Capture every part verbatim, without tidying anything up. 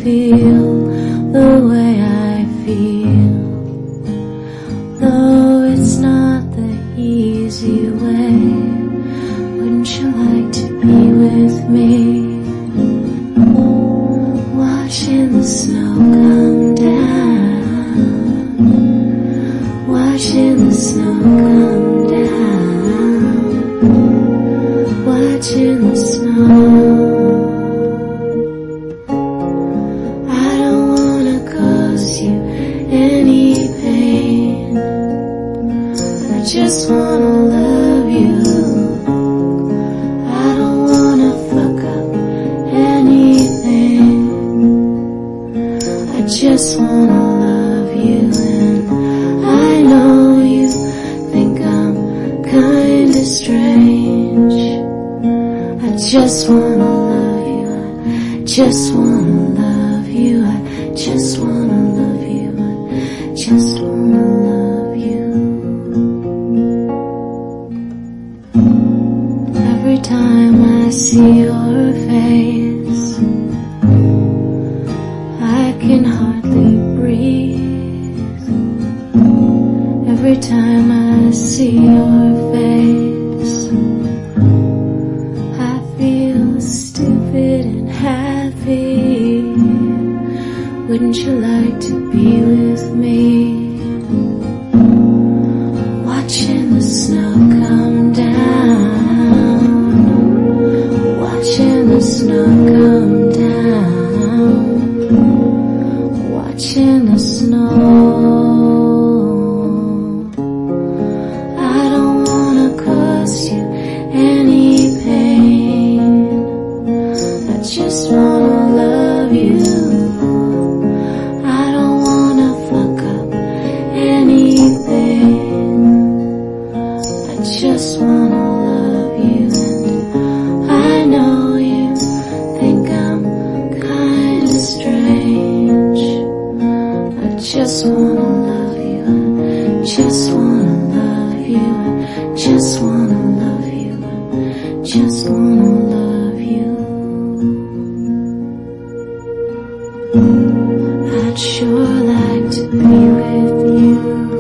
feel the way I feel, though it's not the easy way. Wouldn't you like to be with me, watching the snow come down, watching the snow come down, watching the snow. I don't wanna cause you any pain, I just wanna love you. I don't wanna fuck up anything, I just wanna love you. And I know you think I'm kinda strange, I just wanna love you, I just wanna love you, I just wanna love you, I just wanna love you. Every time I see your face, I can hardly breathe. Every time I see your face, I feel stupid and happy. Wouldn't you like to be with me, watching the snow come down, watching the snow come down, watching the snow. I don't wanna cause you any pain, I just wanna love you. I don't wanna fuck up anything, I just wanna love you. And I know you think I'm kinda strange, I just wanna love you, I just wanna love you, I just wanna love you, I just wanna love you. I'd sure like to be with you,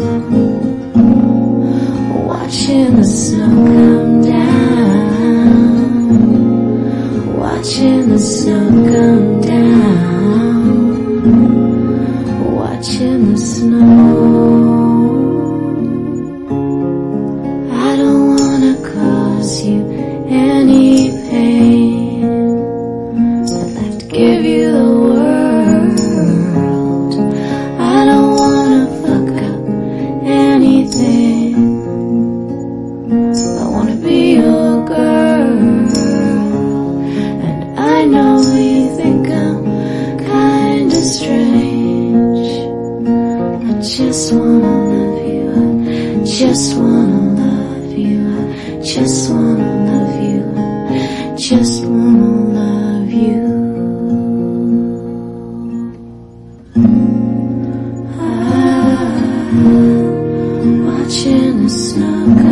watching the snow come down, watching the snow come down, watching the snow. I don't wanna cause you any pain, I'd like to give you the world. I don't wanna fuck up anything, I wanna be your girl. And I know you think I'm kinda strange, I just wanna love you, I just wanna love you, I just wanna love you, I just wanna love you. Ah, watching the snow come